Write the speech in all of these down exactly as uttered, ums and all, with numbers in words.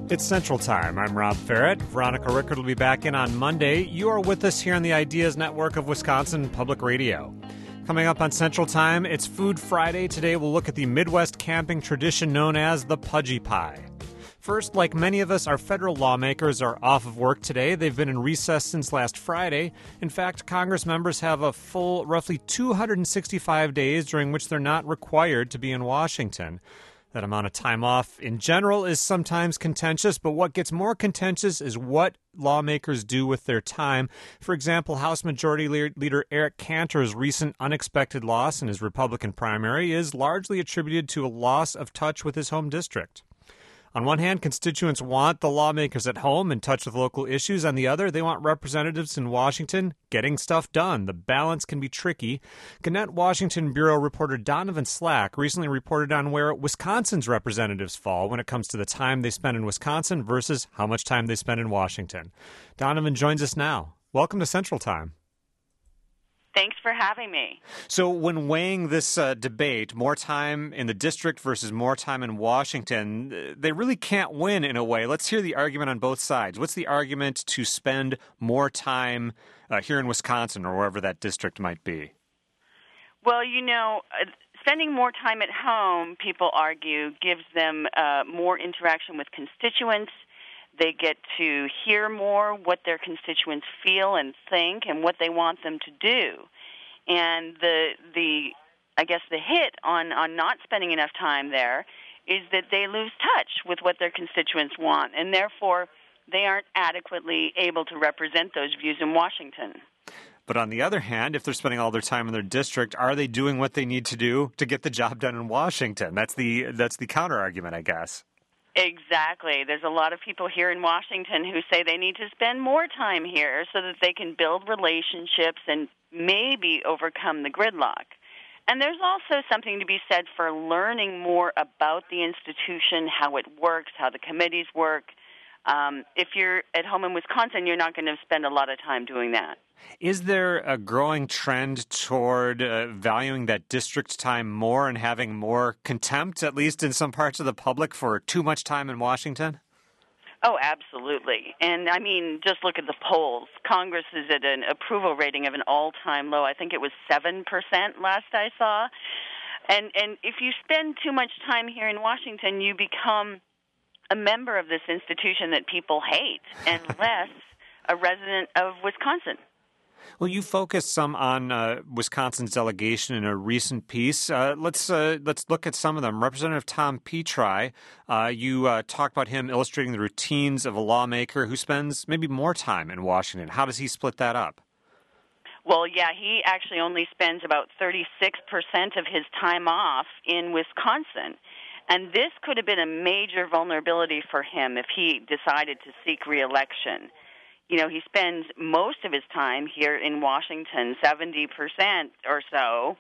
It's Central Time. I'm Rob Ferret. Veronica Rickard will be back in on Monday. You are with us here on the Ideas Network of Wisconsin Public Radio. Coming up on Central Time, it's Food Friday. Today we'll look at the Midwest camping tradition known as the Pudgy Pie. First, like many of us, our federal lawmakers are off of work today. They've been in recess since last Friday. In fact, Congress members have a full roughly two hundred sixty-five days during which they're not required to be in Washington. That amount of time off in general is sometimes contentious, but what gets more contentious is what lawmakers do with their time. For example, House Majority Leader Eric Cantor's recent unexpected loss in his Republican primary is largely attributed to a loss of touch with his home district. On one hand, constituents want the lawmakers at home in touch with local issues. On the other, they want representatives in Washington getting stuff done. The balance can be tricky. Gannett Washington Bureau reporter Donovan Slack recently reported on where Wisconsin's representatives fall when it comes to the time they spend in Wisconsin versus how much time they spend in Washington. Donovan joins us now. Welcome to Central Time. Thanks for having me. So when weighing this uh, debate, more time in the district versus more time in Washington, they really can't win in a way. Let's hear the argument on both sides. What's the argument to spend more time uh, here in Wisconsin or wherever that district might be? Well, you know, uh, spending more time at home, people argue, gives them uh, more interaction with constituents. They get to hear more what their constituents feel and think and what they want them to do. And the, the I guess, the hit on, on not spending enough time there is that they lose touch with what their constituents want, and therefore they aren't adequately able to represent those views in Washington. But on the other hand, if they're spending all their time in their district, are they doing what they need to do to get the job done in Washington? That's the that's the counter-argument, I guess. Exactly. There's a lot of people here in Washington who say they need to spend more time here so that they can build relationships and maybe overcome the gridlock. And there's also something to be said for learning more about the institution, how it works, how the committees work. Um, if you're at home in Wisconsin, you're not going to spend a lot of time doing that. Is there a growing trend toward uh, valuing that district time more and having more contempt, at least in some parts of the public, for too much time in Washington? Oh, absolutely. And, I mean, just look at the polls. Congress is at an approval rating of an all-time low. I think it was seven percent last I saw. And, and if you spend too much time here in Washington, you become a member of this institution that people hate and less a resident of Wisconsin. Well, you focused some on uh, Wisconsin's delegation in a recent piece. Uh, let's uh, let's look at some of them. Representative Tom Petri, uh, you uh, talk about him illustrating the routines of a lawmaker who spends maybe more time in Washington. How does he split that up? Well, yeah, he actually only spends about thirty-six percent of his time off in Wisconsin. And this could have been a major vulnerability for him if he decided to seek re-election. You know, he spends most of his time here in Washington, seventy percent or so,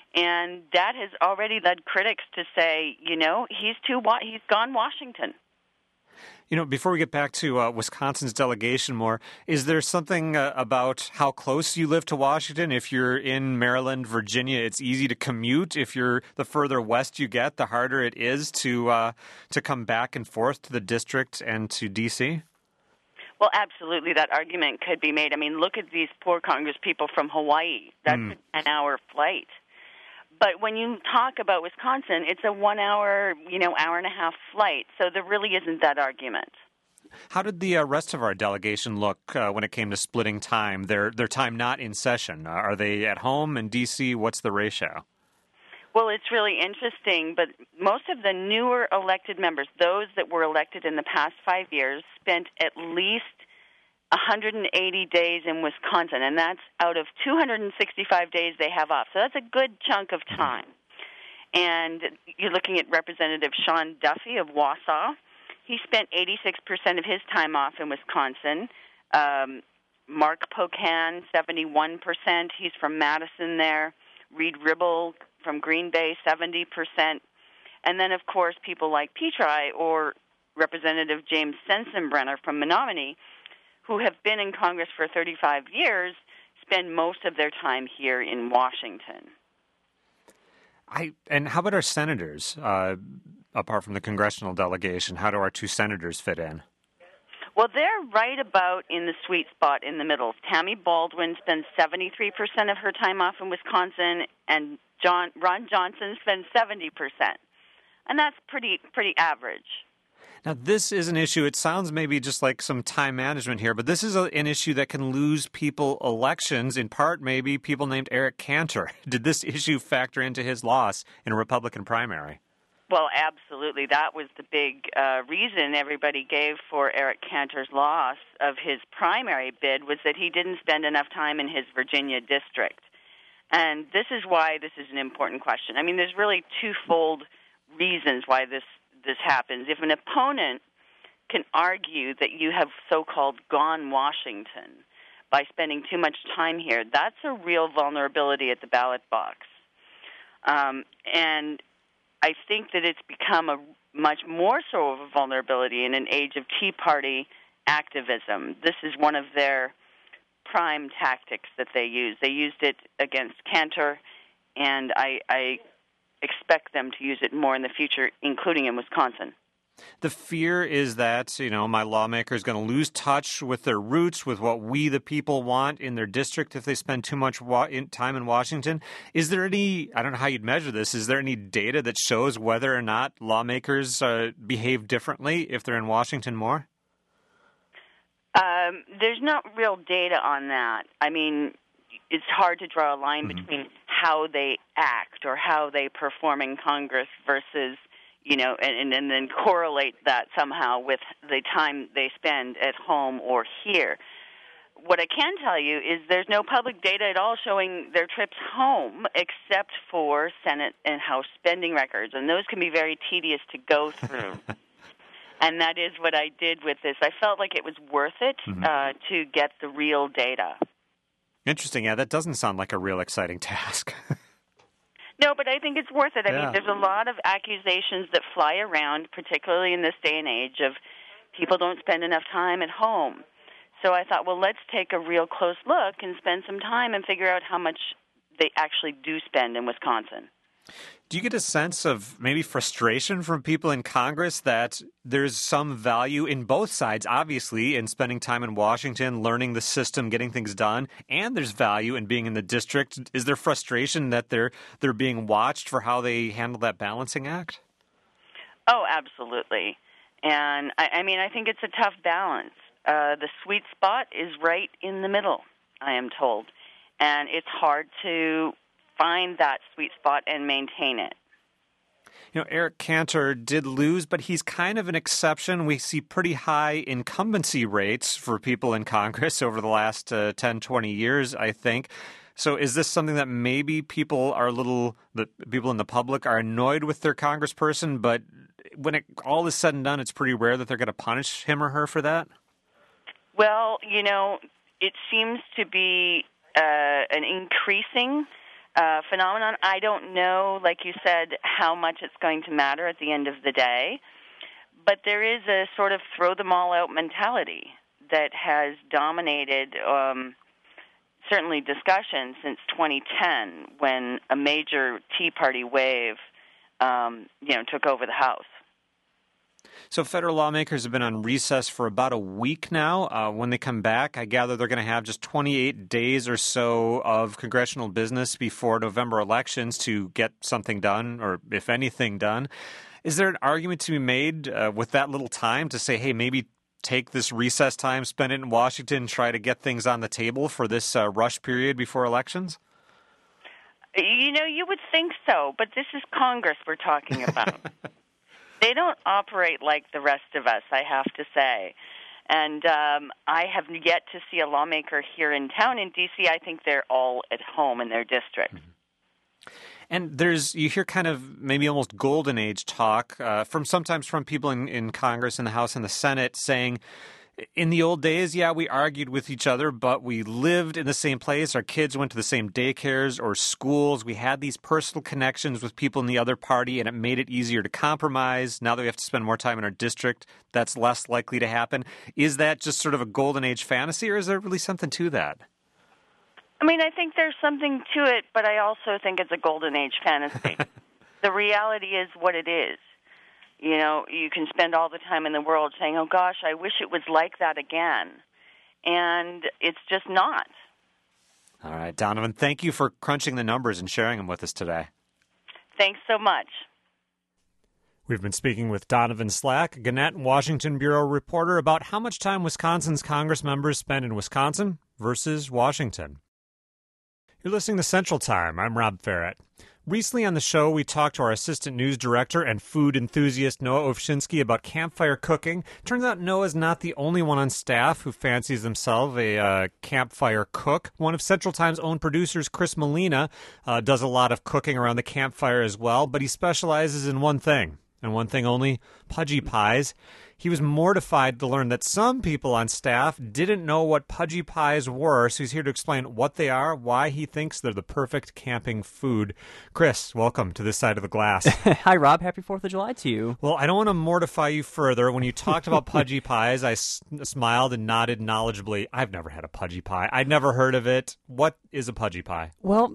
and that has already led critics to say, you know, he's too he's gone Washington. You know, before we get back to uh, Wisconsin's delegation more, is there something uh, about how close you live to Washington? If you're in Maryland, Virginia, it's easy to commute. If you're the further west you get, the harder it is to uh, to come back and forth to the district and to D C? Well, absolutely, that argument could be made. I mean, look at these poor Congress people from Hawaii. That's mm. an hour flight. But when you talk about Wisconsin, it's a one-hour, you know, hour and a half flight. So there really isn't that argument. How did the uh, rest of our delegation look uh, when it came to splitting time, their their time not in session? Uh, are they at home in D C? What's the ratio? Well, it's really interesting, but most of the newer elected members, those that were elected in the past five years, spent at least one hundred eighty days in Wisconsin, and that's out of two hundred sixty-five days they have off. So that's a good chunk of time. And you're looking at Representative Sean Duffy of Wausau. He spent eighty-six percent of his time off in Wisconsin. Um, Mark Pocan, seventy-one percent. He's from Madison there. Reed Ribble from Green Bay, seventy percent. And then, of course, people like Petri or Representative James Sensenbrenner from Menominee, who have been in Congress for thirty-five years, spend most of their time here in Washington. I and how about our senators? Uh, apart from the congressional delegation? How do our two senators fit in? Well, they're right about in the sweet spot in the middle. Tammy Baldwin spends seventy-three percent of her time off in Wisconsin, and John, Ron Johnson spends seventy percent. And that's pretty pretty average. Now, this is an issue. It sounds maybe just like some time management here, but this is a, an issue that can lose people elections, in part maybe people named Eric Cantor. Did this issue factor into his loss in a Republican primary? Well, absolutely. That was the big uh, reason everybody gave for Eric Cantor's loss of his primary bid, was that he didn't spend enough time in his Virginia district. And this is why this is an important question. I mean, there's really twofold reasons why this, this happens. If an opponent can argue that you have so-called gone Washington by spending too much time here, that's a real vulnerability at the ballot box. Um, and I think that it's become a much more so of a vulnerability in an age of Tea Party activism. This is one of their prime tactics that they use. They used it against Cantor, and I, I expect them to use it more in the future, including in Wisconsin. The fear is that, you know, my lawmaker is going to lose touch with their roots, with what we, the people, want in their district if they spend too much wa- in time in Washington. Is there any, I don't know how you'd measure this, is there any data that shows whether or not lawmakers uh, behave differently if they're in Washington more? Um, there's not real data on that. I mean, it's hard to draw a line mm-hmm. between how they act or how they perform in Congress versus, you know, and, and then correlate that somehow with the time they spend at home or here. What I can tell you is there's no public data at all showing their trips home except for Senate and House spending records, and those can be very tedious to go through. And that is what I did with this. I felt like it was worth it mm-hmm. uh, to get the real data. Interesting. Yeah, that doesn't sound like a real exciting task. No, but I think it's worth it. I yeah. mean, there's a lot of accusations that fly around, particularly in this day and age, of people don't spend enough time at home. So I thought, well, let's take a real close look and spend some time and figure out how much they actually do spend in Wisconsin. Do you get a sense of maybe frustration from people in Congress that there's some value in both sides, obviously, in spending time in Washington, learning the system, getting things done, and there's value in being in the district? Is there frustration that they're they're being watched for how they handle that balancing act? Oh, absolutely. And, I, I mean, I think it's a tough balance. Uh, the sweet spot is right in the middle, I am told. And it's hard to find that sweet spot and maintain it. You know, Eric Cantor did lose, but he's kind of an exception. We see pretty high incumbency rates for people in Congress over the last uh, ten, twenty years, I think. So is this something that maybe people are a little, the people in the public are annoyed with their congressperson, but when it all is said and done, it's pretty rare that they're going to punish him or her for that? Well, you know, it seems to be uh, an increasing Uh, phenomenon. I don't know, like you said, how much it's going to matter at the end of the day, but there is a sort of throw-them-all-out mentality that has dominated um, certainly discussion since twenty ten, when a major Tea Party wave um, you know, took over the House. So federal lawmakers have been on recess for about a week now. Uh, when they come back, I gather they're going to have just twenty-eight days or so of congressional business before November elections to get something done, or if anything done. Is there an argument to be made uh, with that little time to say, hey, maybe take this recess time, spend it in Washington, try to get things on the table for this uh, rush period before elections? You know, you would think so, but this is Congress we're talking about. They don't operate like the rest of us, I have to say. And um, I have yet to see a lawmaker here in town. In D C, I think they're all at home in their district. Mm-hmm. And there's, you hear kind of maybe almost golden age talk uh, from sometimes from people in, in Congress, in the House and the Senate, saying, in the old days, yeah, we argued with each other, but we lived in the same place. Our kids went to the same daycares or schools. We had these personal connections with people in the other party, and it made it easier to compromise. Now that we have to spend more time in our district, that's less likely to happen. Is that just sort of a golden age fantasy, or is there really something to that? I mean, I think there's something to it, but I also think it's a golden age fantasy. The reality is what it is. you know, you can spend all the time in the world saying, oh, gosh, I wish it was like that again. And it's just not. All right, Donovan, thank you for crunching the numbers and sharing them with us today. Thanks so much. We've been speaking with Donovan Slack, Gannett Washington Bureau reporter, about how much time Wisconsin's Congress members spend in Wisconsin versus Washington. You're listening to Central Time. I'm Rob Ferret. Recently on the show, we talked to our assistant news director and food enthusiast Noah Ovchinsky about campfire cooking. Turns out Noah's not the only one on staff who fancies himself a uh, campfire cook. One of Central Time's own producers, Chris Molina, uh, does a lot of cooking around the campfire as well, but he specializes in one thing, and one thing only, pudgy pies. He was mortified to learn that some people on staff didn't know what pudgy pies were, so he's here to explain what they are, why he thinks they're the perfect camping food. Chris, welcome to this side of the glass. Hi, Rob. Happy fourth of July to you. Well, I don't want to mortify you further. When you talked about pudgy pies, I s- smiled and nodded knowledgeably. I've never had a pudgy pie. I'd never heard of it. What is a pudgy pie? Well,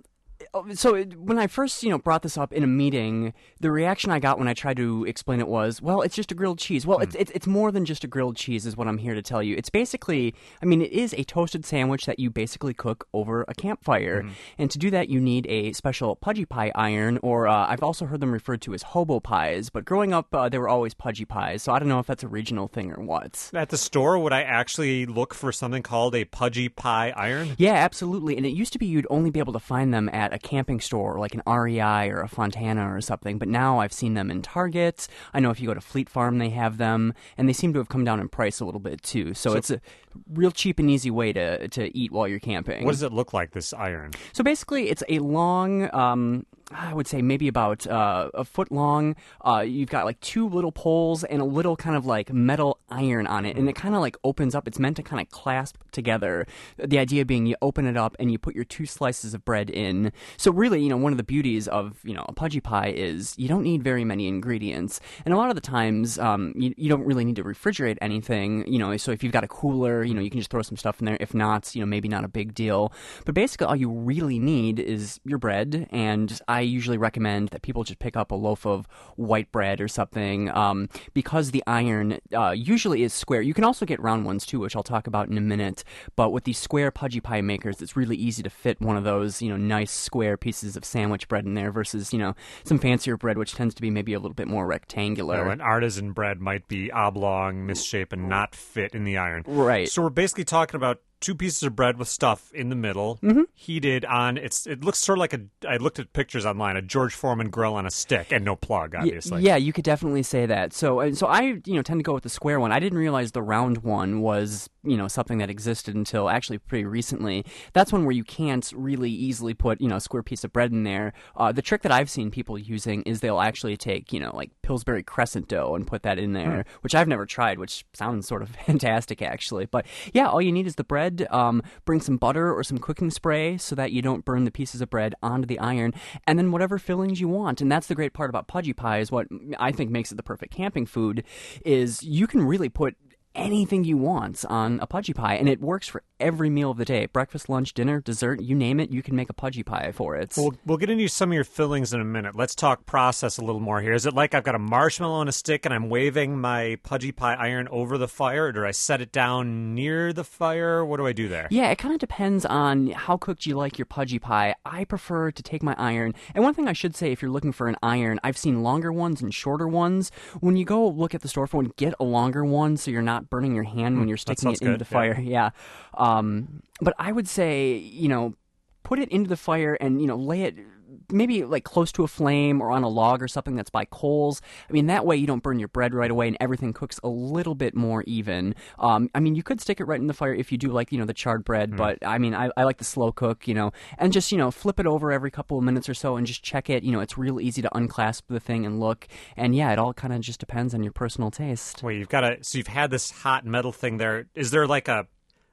so it, when I first, you know, brought this up in a meeting, the reaction I got when I tried to explain it was, well, it's just a grilled cheese. Well, mm. it's, it's it's more than just a grilled cheese is what I'm here to tell you. It's basically, I mean, it is a toasted sandwich that you basically cook over a campfire. Mm. And to do that, you need a special pudgy pie iron, or uh, I've also heard them referred to as hobo pies. But growing up, uh, they were always pudgy pies, so I don't know if that's a regional thing or what. At the store, would I actually look for something called a pudgy pie iron? Yeah, absolutely. And it used to be you'd only be able to find them at a camping store, like an R E I or a Fontana or something, but now I've seen them in Target. I know if you go to Fleet Farm, they have them, and they seem to have come down in price a little bit too. So, so it's a real cheap and easy way to, to eat while you're camping. What does it look like, this iron? So basically, it's a long, um, I would say maybe about uh, a foot long. Uh, you've got like two little poles and a little kind of like metal iron on it, and it kind of like opens up. It's meant to kind of clasp together. The idea being you open it up and you put your two slices of bread in. So really, you know, one of the beauties of, you know, a pudgy pie is you don't need very many ingredients. And a lot of the times, um, you, you don't really need to refrigerate anything, you know, so if you've got a cooler, you know, you can just throw some stuff in there. If not, you know, maybe not a big deal. But basically all you really need is your bread, and I usually recommend that people just pick up a loaf of white bread or something, um, because the iron uh, usually is square. You can also get round ones too, which I'll talk about in a minute. But with these square pudgy pie makers, it's really easy to fit one of those, you know, nice square pieces of sandwich bread in there versus, you know, some fancier bread, which tends to be maybe a little bit more rectangular. Oh, an artisan bread might be oblong, misshapen, not fit in the iron. Right. So we're basically talking about two pieces of bread with stuff in the middle, mm-hmm. heated on. It's it looks sort of like a. I looked at pictures online, a George Foreman grill on a stick, and no plug, obviously. Yeah, you could definitely say that. So, so I, you know, tend to go with the square one. I didn't realize the round one was, you know, something that existed until actually pretty recently. That's one where you can't really easily put, you know, a square piece of bread in there. Uh, the trick that I've seen people using is they'll actually take, you know, like Pillsbury crescent dough and put that in there, mm. which I've never tried, which sounds sort of fantastic actually. But yeah, all you need is the bread. Um, bring some butter or some cooking spray so that you don't burn the pieces of bread onto the iron, and then whatever fillings you want. And that's the great part about pudgy pies. What I think makes it the perfect camping food is you can really put anything you want on a pudgy pie, and it works for every meal of the day. Breakfast, lunch, dinner, dessert, you name it, you can make a pudgy pie for it. We'll, we'll get into some of your fillings in a minute. Let's talk process a little more here. Is it like I've got a marshmallow on a stick and I'm waving my pudgy pie iron over the fire, or do I set it down near the fire? What do I do there? Yeah, it kind of depends on how cooked you like your pudgy pie. I prefer to take my iron, and one thing I should say, if you're looking for an iron, I've seen longer ones and shorter ones. When you go look at the store for one, get a longer one so you're not burning your hand when you're sticking it into good. the fire. Yeah. yeah. Um, but I would say, you know, put it into the fire and, you know, lay it maybe like close to a flame or on a log or something that's by coals. I mean, that way you don't burn your bread right away and everything cooks a little bit more even. Um, I mean, you could stick it right in the fire if you do like, you know, the charred bread, mm. but I mean, I, I like the slow cook, you know, and just, you know, flip it over every couple of minutes or so and just check it. You know, it's real easy to unclasp the thing and look. And yeah, it all kind of just depends on your personal taste. Wait, you've got a, so you've had this hot metal thing there. Is there like a,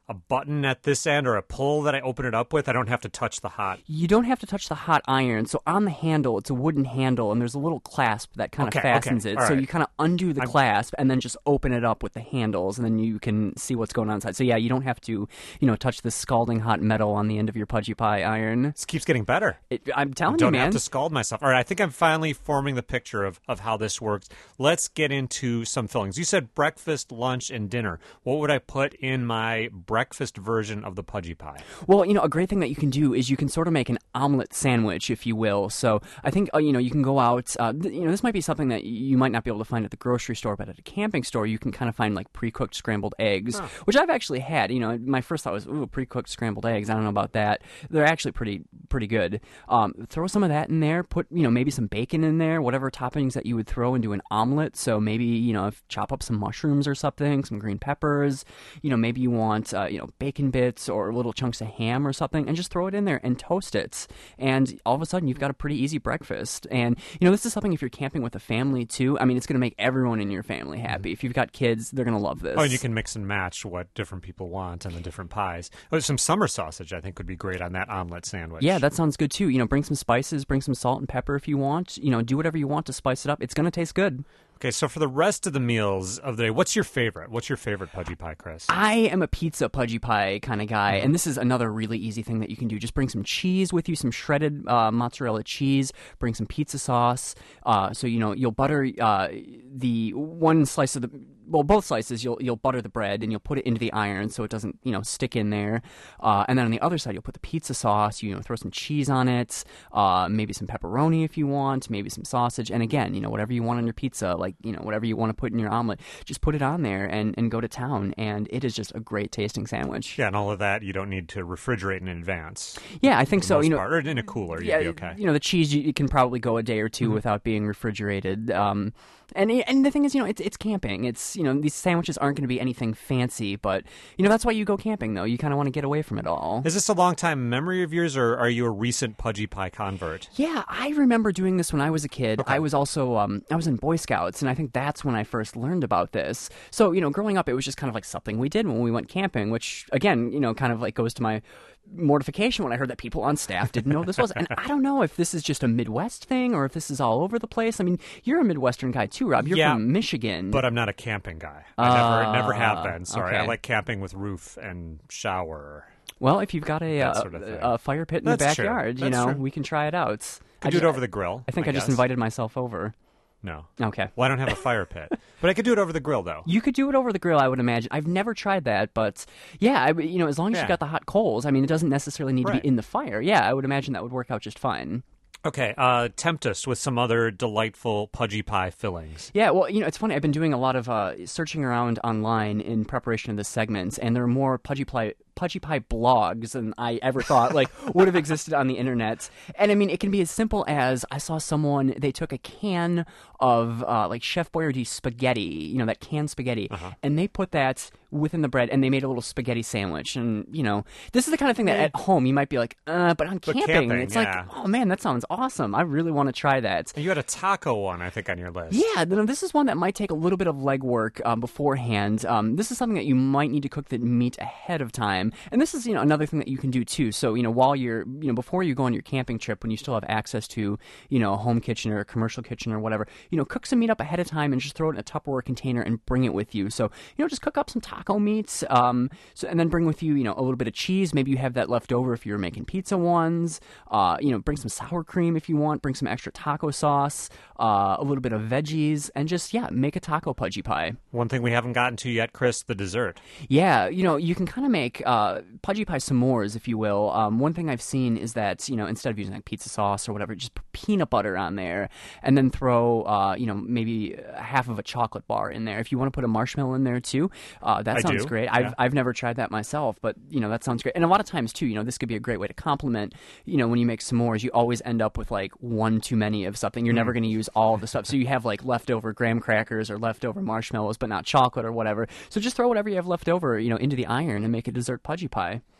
a button at this end or a pull that I open it up with? I don't have to touch the hot. You don't have to touch the hot iron. So on the handle, it's a wooden handle, and there's a little clasp that kind of Okay, fastens okay, it. all So right. you kind of undo the I'm- clasp and then just open it up with the handles, and then you can see what's going on inside. So yeah, you don't have to, you know, touch the scalding hot metal on the end of your Pudgy Pie iron. This keeps getting better. It, I'm telling Don't you, man. have to scald myself. All right, I think I'm finally forming the picture of, of how this works. Let's get into some fillings. You said breakfast, lunch, and dinner. What would I put in my breakfast version of the Pudgy Pie? Well, you know, a great thing that you can do is you can sort of make an omelet sandwich, if you will. So I think, uh, you know, you can go out, uh, th- you know, this might be something that you might not be able to find at the grocery store, but at a camping store, you can kind of find like pre-cooked scrambled eggs, Oh. which I've actually had. You know, my first thought was, ooh, pre-cooked scrambled eggs. I don't know about that. They're actually pretty, pretty good. Um, throw some of that in there. Put, you know, maybe some bacon in there, whatever toppings that you would throw into an omelet. So maybe, you know, if, chop up some mushrooms or something, some green peppers, you know, maybe you want, uh, you know, bacon bits or little chunks of ham or something, and just throw it in there and toast it. And all of a sudden, you've got a pretty easy breakfast. And, you know, this is something if you're camping with a family, too. I mean, it's going to make everyone in your family happy. If you've got kids, they're going to love this. Oh, and you can mix and match what different people want and the different pies. Oh, some summer sausage, I think, would be great on that omelet sandwich. Yeah, that sounds good, too. You know, bring some spices, bring some salt and pepper if you want. You know, do whatever you want to spice it up. It's going to taste good. Okay, so for the rest of the meals of the day, what's your favorite? What's your favorite Pudgy Pie, Chris? I am a pizza Pudgy Pie kind of guy, and this is another really easy thing that you can do. Just bring some cheese with you, some shredded uh, mozzarella cheese. Bring some pizza sauce. Uh, so you know you'll butter uh, the one slice of the well, both slices. You'll you'll butter the bread and you'll put it into the iron so it doesn't you know stick in there. Uh, and then on the other side, you'll put the pizza sauce. You know, throw some cheese on it. Uh, maybe some pepperoni if you want. Maybe some sausage. And again, you know, whatever you want on your pizza, like you know, whatever you want to put in your omelet, just put it on there and, and go to town. And it is just a great tasting sandwich. Yeah, and all of that you don't need to refrigerate in advance. Yeah, I think For the so. most You know, part, or in a cooler, yeah, you'd be okay. you know, the cheese you, you can probably go a day or 2 Mm-hmm. without being refrigerated. Um, and and the thing is, you know, it's it's camping. It's you know, these sandwiches aren't going to be anything fancy, but you know, that's why you go camping though. You kind of want to get away from it all. Is this a long time memory of yours, or are you a recent Pudgy Pie convert? Yeah, I remember doing this when I was a kid. Okay. I was also um, I was in Boy Scouts, and I think that's when I first learned about this. So you know, growing up, it was just kind of like something we did when we went camping, which again, you know, kind of like goes to my mortification when I heard that people on staff didn't know this was. And I don't know if this is just a Midwest thing or if this is all over the place. I mean, you're a Midwestern guy too, Rob. You're Yeah, from Michigan. But I'm not a camping guy. I never, never have Ah, been. Sorry, I okay. like camping with roof and shower. well, if you've got a, That uh, sort of thing. a fire pit in That's the true. backyard, you That's know, true. we can try it out. Could I do it ju- over the grill. I think I, just guess. invited myself over. No. Okay. Well, I don't have a fire pit, but I could do it over the grill, though. You could do it over the grill, I would imagine. I've never tried that, but yeah, I, you know, as long as Yeah. you got the hot coals, I mean, it doesn't necessarily need to Right. be in the fire. Yeah, I would imagine that would work out just fine. Okay, uh, tempt us with some other delightful Pudgy Pie fillings. Yeah, well, you know, it's funny. I've been doing a lot of uh, searching around online in preparation of this segment, and there are more Pudgy Pie Pudgy Pie blogs than I ever thought like would have existed on the internet. And I mean, it can be as simple as I saw someone, they took a can of uh, like Chef Boyardee spaghetti, you know, that canned spaghetti, Uh-huh. and they put that within the bread and they made a little spaghetti sandwich. And, you know, this is the kind of thing that at home you might be like, uh, but on But camping, camping, it's yeah. like, oh man, that sounds awesome. I really want to try that. And you had a taco one, I think, on your list. Yeah, no, this is one that might take a little bit of legwork um, beforehand. Um, this is something that you might need to cook the meat ahead of time, and this is you know another thing that you can do too. So you know while you're you know before you go on your camping trip, when you still have access to you know a home kitchen or a commercial kitchen or whatever, you know cook some meat up ahead of time and just throw it in a Tupperware container and bring it with you. So you know just cook up some taco meats, um, so and then bring with you you know a little bit of cheese. Maybe you have that left over if you're making pizza ones. Uh, you know bring some sour cream if you want. Bring some extra taco sauce, uh, a little bit of veggies, and just yeah make a taco Pudgy Pie. One thing we haven't gotten to yet, Chris, the dessert. Yeah, you know, you can kind of make uh, Pudgy Pie s'mores, if you will. Um, one thing I've seen is that, you know, instead of using like pizza sauce or whatever, just put peanut butter on there and then throw, uh, you know, maybe half of a chocolate bar in there. If you want to put a marshmallow in there too, uh, that I sounds do, great. yeah. I've, I've never tried that myself, but, you know, that sounds great. And a lot of times too, you know, this could be a great way to complement, you know, when you make s'mores, you always end up with like one too many of something. You're never going to use all of the stuff. So you have like leftover graham crackers or leftover marshmallows, but not chocolate or whatever. So just throw whatever you have left over, you know, into the iron and make a dessert Pudgy Pie.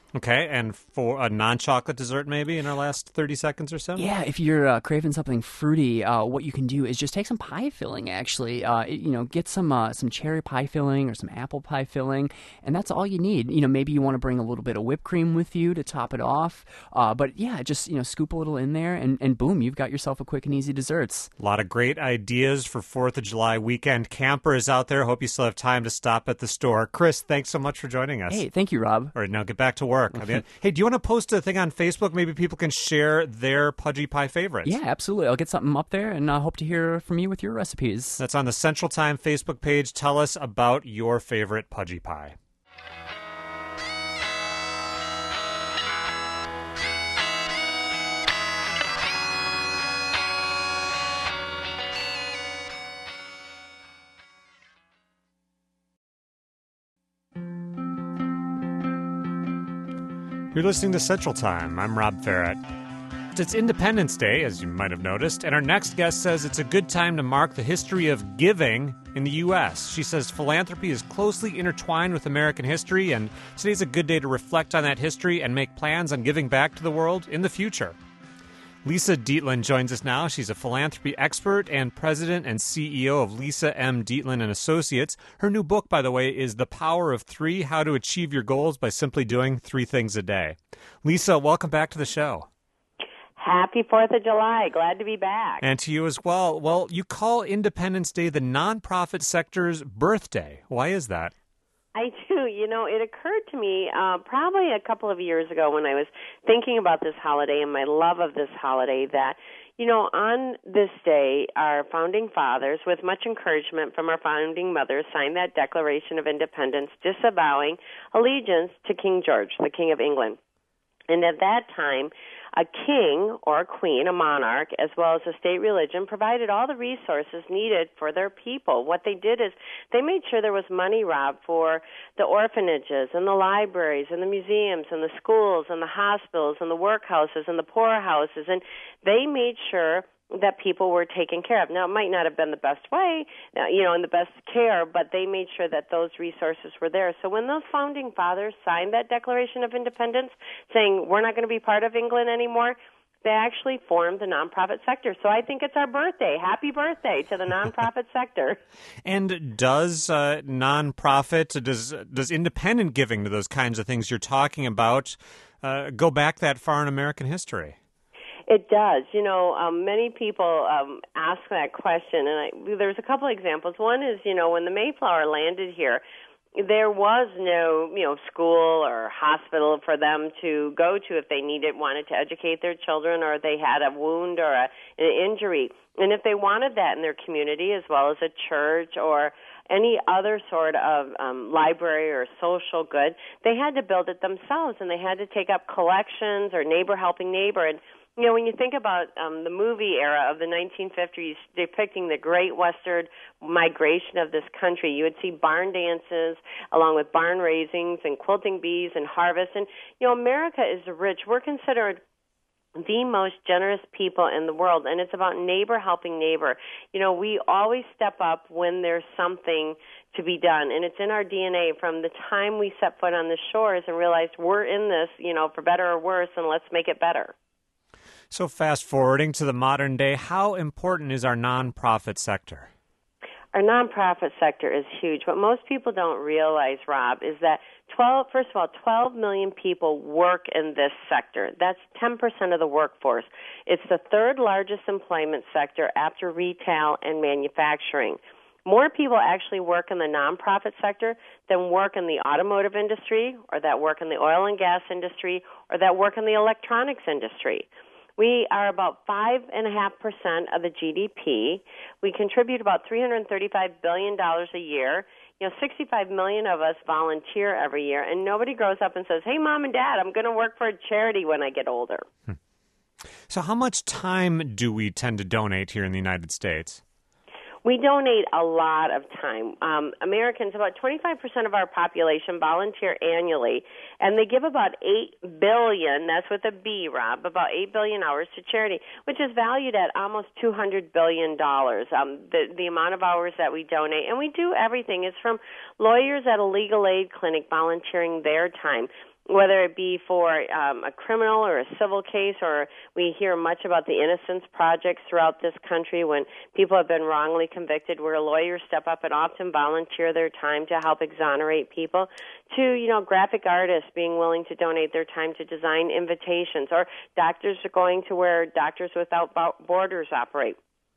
Okay, and for a non-chocolate dessert maybe in our last thirty seconds or so? Yeah, if you're uh, craving something fruity, uh, what you can do is just take some pie filling, actually. Uh, it- you know, get some uh, some cherry pie filling or some apple pie filling, and that's all you need. You know, maybe you want to bring a little bit of whipped cream with you to top it off. Uh, but yeah, just, you know, scoop a little in there, and, and boom, you've got yourself a quick and easy desserts. A lot of great ideas for fourth of July weekend. Campers out there, hope you still have time to stop at the store. Chris, thanks so much for joining us. Hey, thank you, Rob. All right, now get back to work. Hey, do you want to post a thing on Facebook? Maybe people can share their Pudgy Pie favorites. Yeah, absolutely. I'll get something up there, and I hope to hear from you with your recipes. That's on the Central Time Facebook page. Tell us about your favorite Pudgy Pie. You're listening to Central Time. I'm Rob Ferret. It's Independence Day, as you might have noticed, and our next guest says it's a good time to mark the history of giving in the U S. She says philanthropy is closely intertwined with American history, and today's a good day to reflect on that history and make plans on giving back to the world in the future. Lisa Dietland joins us now. She's a philanthropy expert and president and C E O of Lisa M. Dietland and Associates. Her new book, by the way, is The Power of Three: How to Achieve Your Goals by Simply Doing Three Things a Day. Lisa, welcome back to the show. Happy fourth of July. Glad to be back. And to you as well. Well, you call Independence Day the nonprofit sector's birthday. Why is that? I do. You know, it occurred to me uh, probably a couple of years ago when I was thinking about this holiday and my love of this holiday that, you know, on this day, our founding fathers, with much encouragement from our founding mothers, signed that Declaration of Independence disavowing allegiance to King George, the King of England. And at that time, a king or a queen, a monarch, as well as a state religion, provided all the resources needed for their people. What they did is they made sure there was money, Rob, for the orphanages and the libraries and the museums and the schools and the hospitals and the workhouses and the poorhouses. And they made sure that people were taken care of. Now, it might not have been the best way, uh, you know, in the best care, but they made sure that those resources were there. So when those founding fathers signed that Declaration of Independence, saying we're not going to be part of England anymore, they actually formed the nonprofit sector. So I think it's our birthday. Happy birthday to the nonprofit sector. And does uh, nonprofit, does does independent giving to those kinds of things you're talking about uh, go back that far in American history? It does. You know, um, many people um, ask that question, and I, there's a couple of examples. One is, you know, when the Mayflower landed here, there was no, you know, school or hospital for them to go to if they needed, wanted to educate their children, or they had a wound or a, an injury. And if they wanted that in their community, as well as a church or any other sort of um, library or social good, they had to build it themselves, and they had to take up collections or neighbor helping neighbor. And you know, when you think about um, the movie era of the nineteen fifties depicting the Great Western migration of this country, you would see barn dances along with barn raisings and quilting bees and harvest. And, you know, America is rich. We're considered the most generous people in the world, and it's about neighbor helping neighbor. You know, we always step up when there's something to be done, and it's in our D N A from the time we set foot on the shores and realized we're in this, you know, for better or worse, and let's make it better. So fast forwarding to the modern day, how important is our nonprofit sector? Our nonprofit sector is huge. What most people don't realize, Rob, is that twelve, first of all, twelve million people work in this sector. That's ten percent of the workforce. It's the third largest employment sector after retail and manufacturing. More people actually work in the nonprofit sector than work in the automotive industry, or that work in the oil and gas industry, or that work in the electronics industry. We are about five point five percent of the G D P. We contribute about three hundred thirty-five billion dollars a year. You know, sixty-five million of us volunteer every year, and nobody grows up and says, hey, Mom and Dad, I'm going to work for a charity when I get older. Hmm. So how much time do we tend to donate here in the United States? We donate a lot of time. Um, Americans, about twenty-five percent of our population volunteer annually, and they give about eight billion dollars, that's with a B, Rob, about eight billion hours to charity, which is valued at almost two hundred billion dollars, um, the, the amount of hours that we donate. And we do everything. It's from lawyers at a legal aid clinic volunteering their time. whether it be for um, a criminal or a civil case, or we hear much about the Innocence Projects throughout this country when people have been wrongly convicted, where lawyers step up and often volunteer their time to help exonerate people, to, you know, graphic artists being willing to donate their time to design invitations, or doctors are going to where Doctors Without Borders operate.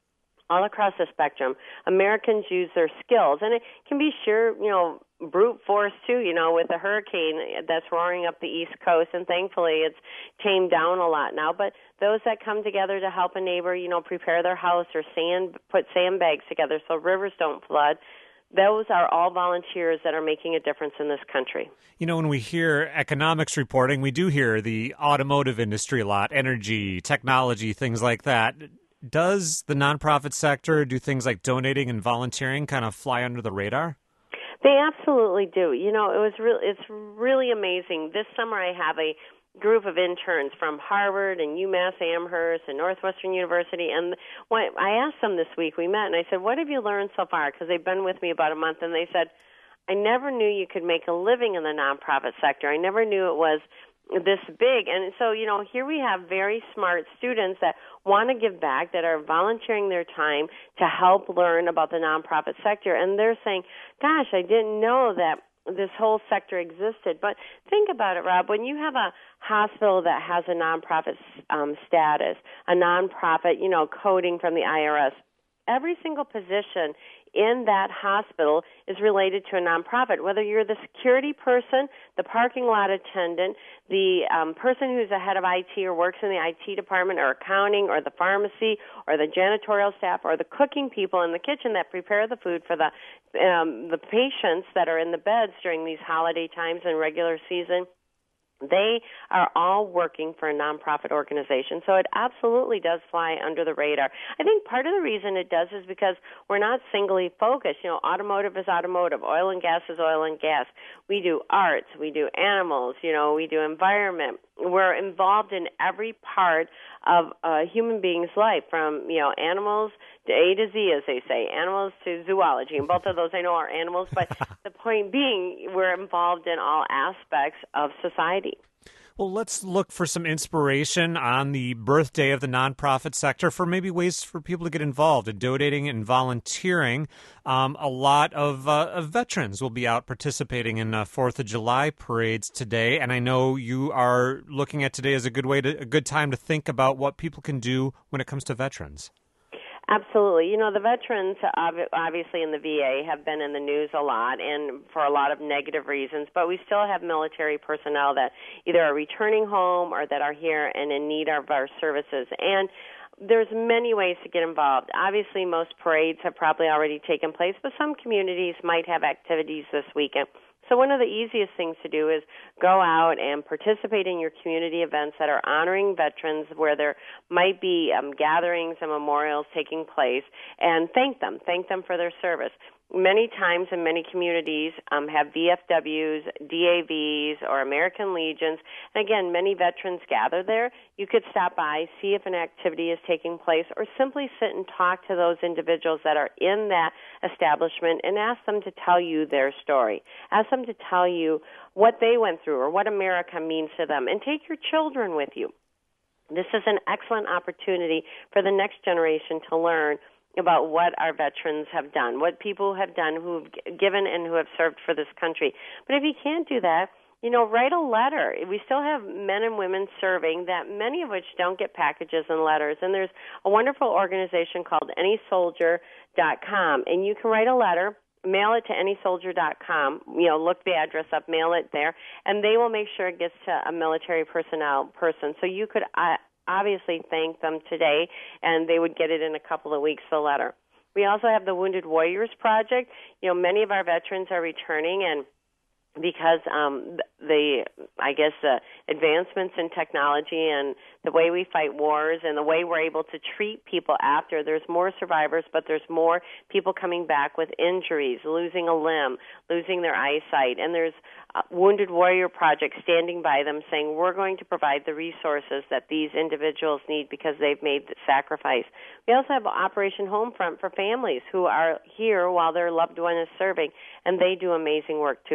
All across the spectrum, Americans use their skills, and it can be sure, you know, brute force too, you know, with a hurricane that's roaring up the East Coast, and thankfully it's tamed down a lot now. But those that come together to help a neighbor, you know, prepare their house or sand, put sandbags together so rivers don't flood, those are all volunteers that are making a difference in this country. You know, when we hear economics reporting, we do hear the automotive industry a lot, energy, technology, things like that. Does the nonprofit sector do things like donating and volunteering kind of fly under the radar? They absolutely do. You know, it was real. It's really amazing. This summer, I have a group of interns from Harvard and UMass Amherst and Northwestern University, and when I asked them this week, we met, and I said, "What have you learned so far?" Because they've been with me about a month, and they said, "I never knew you could make a living in the nonprofit sector. I never knew it was this big." And so, you know, here we have very smart students that want to give back, that are volunteering their time to help learn about the nonprofit sector. And they're saying, gosh, I didn't know that this whole sector existed. But think about it, Rob. When you have a hospital that has a nonprofit um, status, a nonprofit, you know, coding from the I R S, every single position in that hospital is related to a nonprofit, whether you're the security person, the parking lot attendant, the um, person who's the head of I T or works in the I T department or accounting or the pharmacy or the janitorial staff or the cooking people in the kitchen that prepare the food for the um, the patients that are in the beds during these holiday times and regular season. They are all working for a nonprofit organization, so it absolutely does fly under the radar. I think part of the reason it does is because we're not singly focused. You know, automotive is automotive, oil and gas is oil and gas. We do arts, we do animals, you know, we do environment. We're involved in every part of a human being's life, from, you know, animals to A to Z, as they say, animals to zoology. And both of those I know are animals, but the point being, we're involved in all aspects of society. Well, let's look for some inspiration on the birthday of the nonprofit sector for maybe ways for people to get involved in donating and volunteering. Um, a lot of, uh, of veterans will be out participating in uh, Fourth of July parades today, and I know you are looking at today as a good way to a good time to think about what people can do when it comes to veterans. Absolutely. You know, the veterans, obviously in the V A, have been in the news a lot, and for a lot of negative reasons, but we still have military personnel that either are returning home or that are here and in need of our services. And there's many ways to get involved. Obviously, most parades have probably already taken place, but some communities might have activities this weekend. So one of the easiest things to do is go out and participate in your community events that are honoring veterans, where there might be um, gatherings and memorials taking place, and thank them. Thank them for their service. Many times in many communities um, have V F Ws, D A Vs, or American Legions. And again, many veterans gather there. You could stop by, see if an activity is taking place, or simply sit and talk to those individuals that are in that establishment and ask them to tell you their story. Ask them to tell you what they went through or what America means to them. And take your children with you. This is an excellent opportunity for the next generation to learn about what our veterans have done, what people have done who have given and who have served for this country. But if you can't do that, you know, write a letter. We still have men and women serving, that many of which don't get packages and letters. And there's a wonderful organization called any soldier dot com, and you can write a letter, mail it to any soldier dot com, you know, look the address up, mail it there, and they will make sure it gets to a military personnel person. So you could uh, obviously thank them today, and they would get it in a couple of weeks, the letter. We also have the Wounded Warriors Project. You know, many of our veterans are returning, and because um, the, I guess, the advancements in technology and the way we fight wars and the way we're able to treat people after, there's more survivors, but there's more people coming back with injuries, losing a limb, losing their eyesight. And there's a Wounded Warrior Project standing by them saying, we're going to provide the resources that these individuals need because they've made the sacrifice. We also have Operation Homefront for families who are here while their loved one is serving, and they do amazing work too. All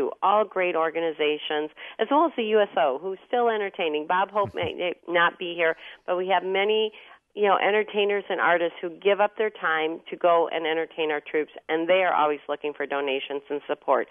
great organizations, as well as the U S O, who's still entertaining. Bob Hope may not be here, but we have many, you know, entertainers and artists who give up their time to go and entertain our troops, and they are always looking for donations and support.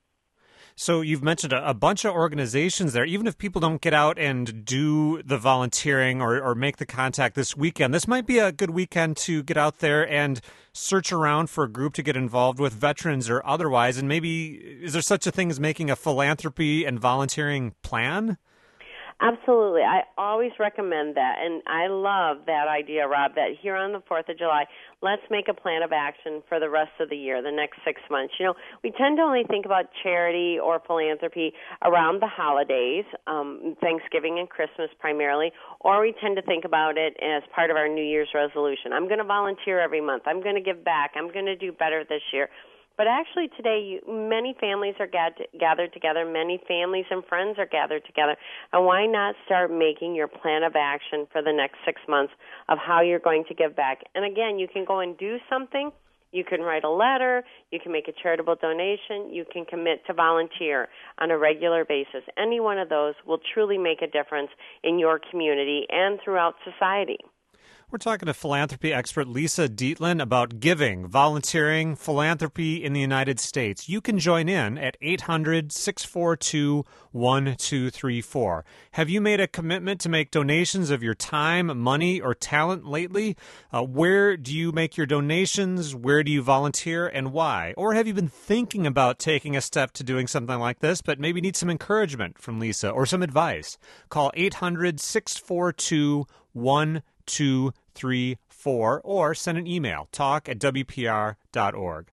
So you've mentioned a, a bunch of organizations there. Even if people don't get out and do the volunteering or, or make the contact this weekend, this might be a good weekend to get out there and search around for a group to get involved with, veterans or otherwise. And maybe, is there such a thing as making a philanthropy and volunteering plan? Absolutely. I always recommend that, and I love that idea, Rob, that here on the fourth of July, let's make a plan of action for the rest of the year, the next six months. You know, we tend to only think about charity or philanthropy around the holidays, um, Thanksgiving and Christmas primarily, or we tend to think about it as part of our New Year's resolution. I'm going to volunteer every month. I'm going to give back. I'm going to do better this year. But actually today, you, many families are gad- gathered together. Many families and friends are gathered together. And why not start making your plan of action for the next six months of how you're going to give back? And again, you can go and do something. You can write a letter. You can make a charitable donation. You can commit to volunteer on a regular basis. Any one of those will truly make a difference in your community and throughout society. We're talking to philanthropy expert Lisa Dietland about giving, volunteering, philanthropy in the United States. You can join in at eight hundred, six four two, one two three four. Have you made a commitment to make donations of your time, money, or talent lately? Uh, where do you make your donations? Where do you volunteer, and why? Or have you been thinking about taking a step to doing something like this, but maybe need some encouragement from Lisa or some advice? Call eight hundred, six four two, one two three four or send an email, talk at W P R dot org.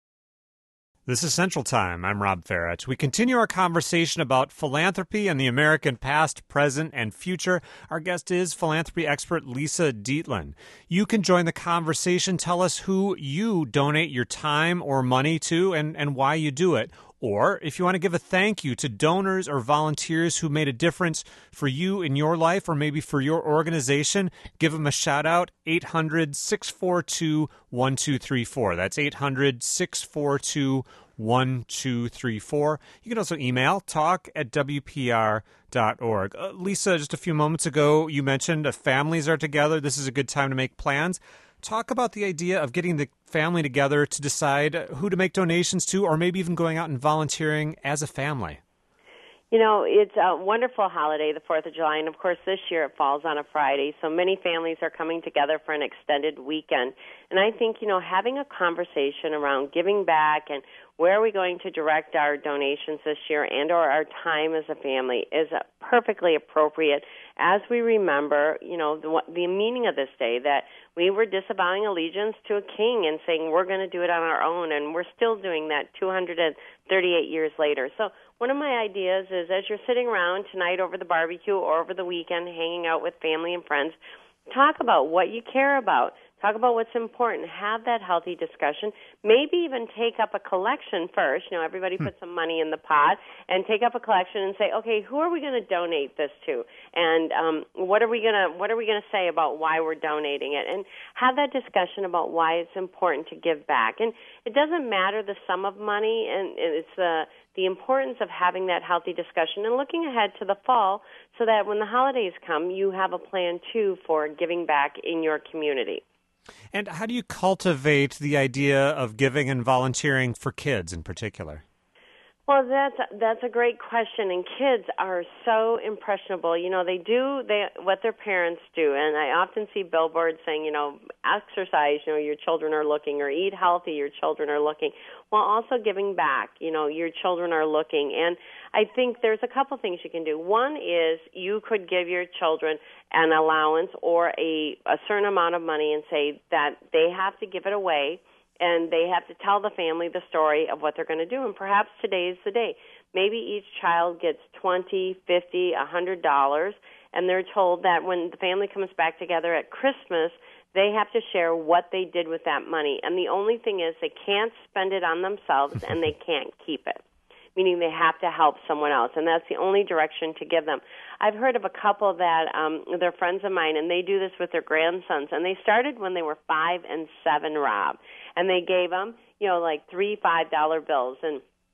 This is Central Time. I'm Rob Ferret. We continue our conversation about philanthropy and the American past, present, and future. Our guest is philanthropy expert Lisa Dietland. You can join the conversation. Tell us who you donate your time or money to and, and why you do it. Or if you want to give a thank you to donors or volunteers who made a difference for you in your life or maybe for your organization, give them a shout out, eight hundred, six four two, one two three four. That's eight hundred, six four two, one two three four. You can also email talk at W P R dot org. Uh, Lisa, just a few moments ago, you mentioned uh, families are together. This is a good time to make plans. Talk about the idea of getting the family together to decide who to make donations to, or maybe even going out and volunteering as a family. You know, it's a wonderful holiday, the fourth of July, and of course this year it falls on a Friday, so many families are coming together for an extended weekend. And I think, you know, having a conversation around giving back and where are we going to direct our donations this year and or our time as a family is perfectly appropriate as we remember, you know, the, the meaning of this day, that we were disavowing allegiance to a king and saying we're going to do it on our own, and we're still doing that two hundred thirty-eight years later. So one of my ideas is, as you're sitting around tonight over the barbecue or over the weekend hanging out with family and friends, talk about what you care about. Talk about what's important. Have that healthy discussion. Maybe even take up a collection first. You know, everybody hmm. put some money in the pot and take up a collection and say, okay, who are we going to donate this to? And um, what are we going to what are we going to say about why we're donating it? And have that discussion about why it's important to give back. And it doesn't matter the sum of money, and it's the the importance of having that healthy discussion and looking ahead to the fall so that when the holidays come, you have a plan, too, for giving back in your community. And how do you cultivate the idea of giving and volunteering for kids in particular? Well, that's that's a great question, and kids are so impressionable. You know, they do they what their parents do, and I often see billboards saying, you know, exercise, you know, your children are looking, or eat healthy, your children are looking, while also giving back, you know, your children are looking. And I think there's a couple things you can do. One is you could give your children an allowance or a, a certain amount of money and say that they have to give it away, and they have to tell the family the story of what they're going to do. And perhaps today is the day. Maybe each child gets twenty, fifty, a hundred dollars, and they're told that when the family comes back together at Christmas, they have to share what they did with that money. And the only thing is they can't spend it on themselves and they can't keep it, meaning they have to help someone else, and that's the only direction to give them. I've heard of a couple that um, they're friends of mine, and they do this with their grandsons, and they started when they were five and seven, Rob, and they gave them, you know, like three five dollar bills, and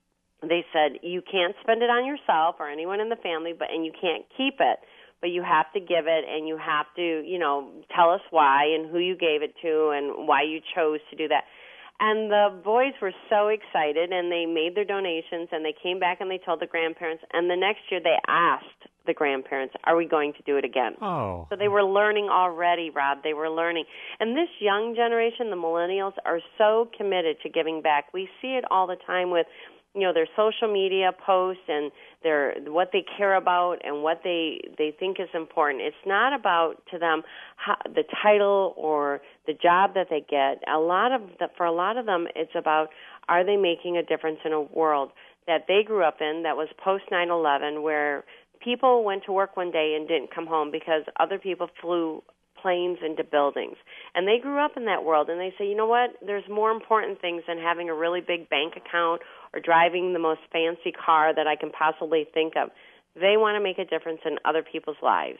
they said you can't spend it on yourself or anyone in the family, but and you can't keep it, but you have to give it, and you have to, you know, tell us why and who you gave it to and why you chose to do that. And the boys were so excited, and they made their donations, and they came back and they told the grandparents, and the next year they asked the grandparents, are we going to do it again? Oh. So they were learning already, Rob. They were learning. And this young generation, the millennials, are so committed to giving back. We see it all the time with, you know, their social media posts and their what they care about and what they they think is important. It's not about to them how, the title or the job that they get. A lot of the, for a lot of them, it's about, are they making a difference in a world that they grew up in that was post nine eleven, where people went to work one day and didn't come home because other people flew planes into buildings. And they grew up in that world, and they say, you know what, there's more important things than having a really big bank account or driving the most fancy car that I can possibly think of. They want to make a difference in other people's lives.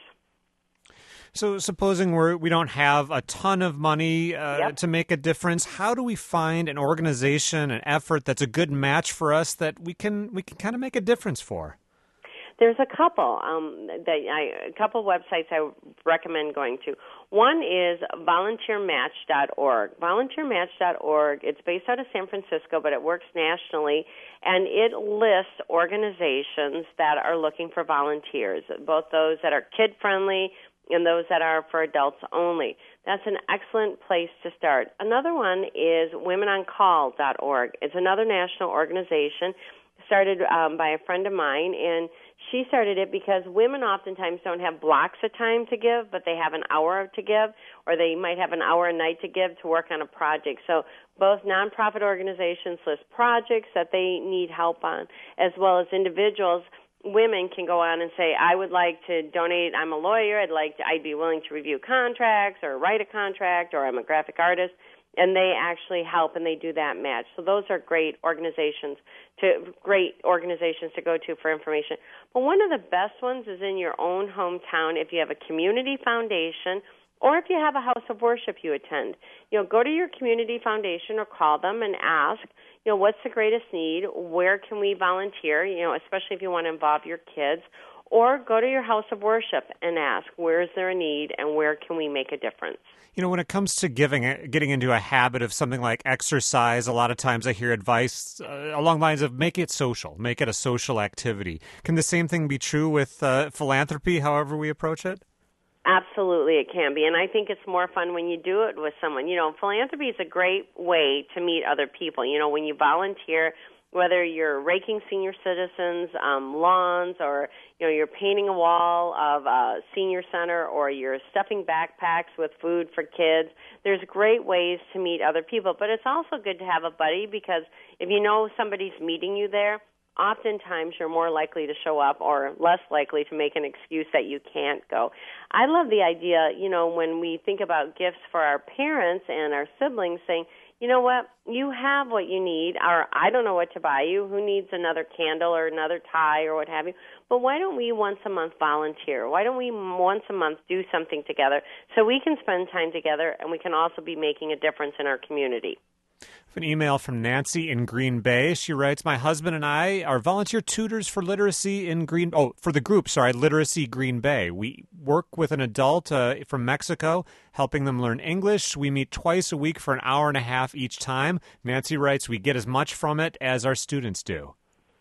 So supposing we're, we don't have a ton of money uh, Yep. to make a difference, how do we find an organization, an effort that's a good match for us that we can we can kind of make a difference for? There's a couple um, that I, a couple websites I recommend going to. One is volunteer match dot org. volunteer match dot org, it's based out of San Francisco, but it works nationally, and it lists organizations that are looking for volunteers, both those that are kid-friendly and those that are for adults only. That's an excellent place to start. Another one is women on call dot org. It's another national organization started um, by a friend of mine, and she started it because women oftentimes don't have blocks of time to give, but they have an hour to give, or they might have an hour a night to give to work on a project. So both nonprofit organizations list projects that they need help on, as well as individuals. Women can go on and say, I would like to donate, I'm a lawyer, I'd like to, I'd be willing to review contracts or write a contract, or I'm a graphic artist. And they actually help, and they do that match. So those are great organizations to great organizations to go to for information. But one of the best ones is in your own hometown. If you have a community foundation, or if you have a house of worship you attend, you know, go to your community foundation or call them and ask, you know, what's the greatest need? Where can we volunteer? You know, especially if you want to involve your kids. Or go to your house of worship and ask, where is there a need and where can we make a difference? You know, when it comes to giving, getting into a habit of something like exercise, a lot of times I hear advice uh, along the lines of make it social, make it a social activity. Can the same thing be true with uh, philanthropy, however we approach it? Absolutely, it can be. And I think it's more fun when you do it with someone. You know, philanthropy is a great way to meet other people. You know, when you volunteer, whether you're raking senior citizens' um, lawns, or you know you're painting a wall of a senior center, or you're stuffing backpacks with food for kids, there's great ways to meet other people. But it's also good to have a buddy, because if you know somebody's meeting you there, oftentimes you're more likely to show up or less likely to make an excuse that you can't go. I love the idea, you know, when we think about gifts for our parents and our siblings, saying, you know what, you have what you need, or I don't know what to buy you, who needs another candle or another tie or what have you, but why don't we once a month volunteer? Why don't we once a month do something together so we can spend time together and we can also be making a difference in our community? An email from Nancy in Green Bay. She writes, my husband and I are volunteer tutors for literacy in Green, oh, for the group, sorry, Literacy Green Bay. We work with an adult uh, from Mexico, helping them learn English. We meet twice a week for an hour and a half each time. Nancy writes, we get as much from it as our students do.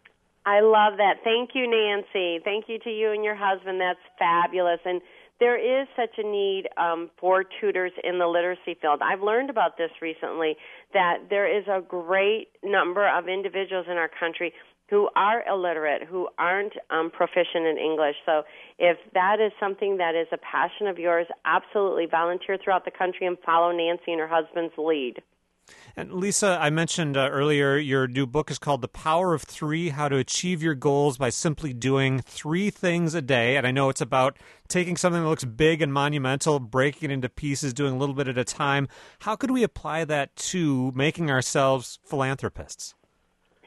I love that. Thank you, Nancy. Thank you to you and your husband. That's fabulous. And there is such a need um, for tutors in the literacy field. I've learned about this recently, that there is a great number of individuals in our country who are illiterate, who aren't um, proficient in English. So if that is something that is a passion of yours, absolutely volunteer throughout the country and follow Nancy and her husband's lead. And Lisa, I mentioned uh, earlier your new book is called The Power of Three, How to Achieve Your Goals by Simply Doing Three Things a Day. And I know it's about taking something that looks big and monumental, breaking it into pieces, doing a little bit at a time. How could we apply that to making ourselves philanthropists?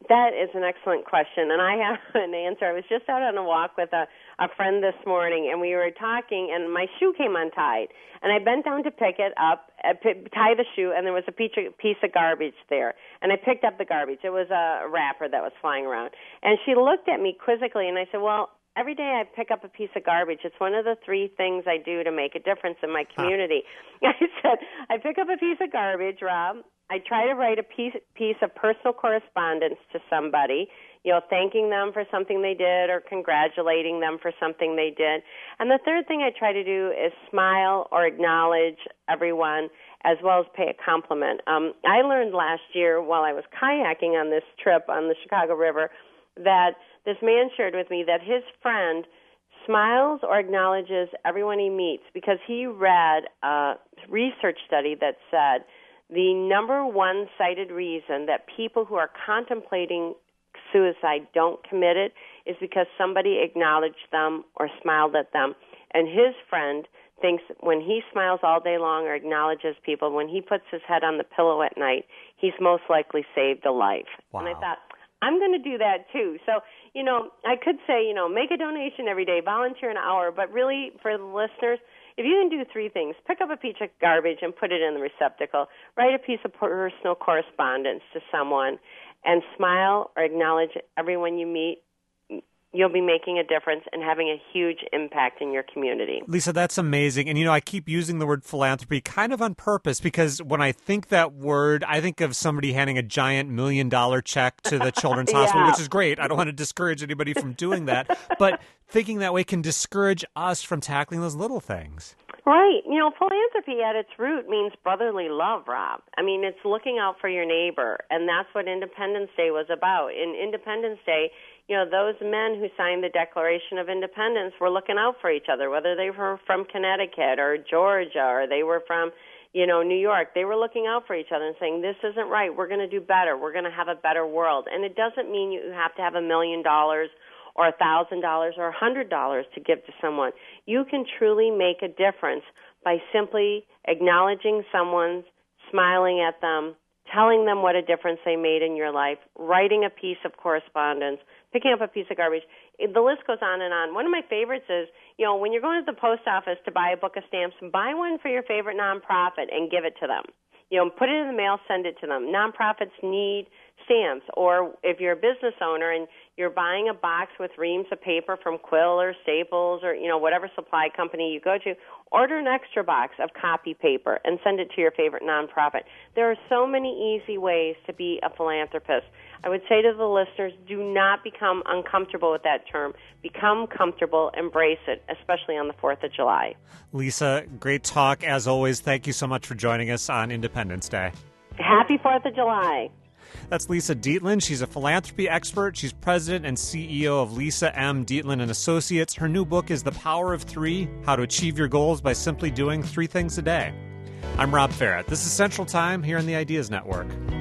That is an excellent question, and I have an answer. I was just out on a walk with a, a friend this morning, and we were talking, and my shoe came untied. And I bent down to pick it up, uh, p- tie the shoe, and there was a piece of, piece of garbage there. And I picked up the garbage. It was a wrapper that was flying around. And she looked at me quizzically, and I said, well, every day I pick up a piece of garbage. It's one of the three things I do to make a difference in my community. Huh. I said, I pick up a piece of garbage, Rob. I try to write a piece, piece of personal correspondence to somebody, you know, thanking them for something they did or congratulating them for something they did. And the third thing I try to do is smile or acknowledge everyone as well as pay a compliment. Um, I learned last year while I was kayaking on this trip on the Chicago River that this man shared with me that his friend smiles or acknowledges everyone he meets because he read a research study that said the number one cited reason that people who are contemplating suicide don't commit it is because somebody acknowledged them or smiled at them. And his friend thinks when he smiles all day long or acknowledges people, when he puts his head on the pillow at night, he's most likely saved a life. Wow. And I thought, I'm going to do that too. So, you know, I could say, you know, make a donation every day, volunteer an hour, but really for the listeners, if you can do three things, pick up a piece of garbage and put it in the receptacle, write a piece of personal correspondence to someone, and smile or acknowledge everyone you meet, you'll be making a difference and having a huge impact in your community. Lisa, that's amazing. And, you know, I keep using the word philanthropy kind of on purpose because when I think that word, I think of somebody handing a giant million dollar check to the Children's yeah. Hospital, which is great. I don't want to discourage anybody from doing that. But thinking that way can discourage us from tackling those little things. Right. You know, philanthropy at its root means brotherly love, Rob. I mean, it's looking out for your neighbor, and that's what Independence Day was about. In Independence Day, you know, those men who signed the Declaration of Independence were looking out for each other, whether they were from Connecticut or Georgia or they were from, you know, New York. They were looking out for each other and saying, this isn't right. We're going to do better. We're going to have a better world. And it doesn't mean you have to have a million dollars or a thousand dollars or a hundred dollars to give to someone. You can truly make a difference by simply acknowledging someone, smiling at them, telling them what a difference they made in your life, writing a piece of correspondence, picking up a piece of garbage. The list goes on and on. One of my favorites is, you know, when you're going to the post office to buy a book of stamps, buy one for your favorite nonprofit and give it to them. You know, put it in the mail, send it to them. Nonprofits need stamps. Or if you're a business owner and you're buying a box with reams of paper from Quill or Staples or, you know, whatever supply company you go to, order an extra box of copy paper and send it to your favorite nonprofit. There are so many easy ways to be a philanthropist. I would say to the listeners, do not become uncomfortable with that term. Become comfortable, embrace it, especially on the fourth of July. Lisa, great talk as always. Thank you so much for joining us on Independence Day. Happy fourth of July. That's Lisa Dietland. She's a philanthropy expert. She's president and C E O of Lisa M. Dietland and Associates. Her new book is The Power of Three, How to Achieve Your Goals by Simply Doing Three Things a Day. I'm Rob Ferrett. This is Central Time here on the Ideas Network.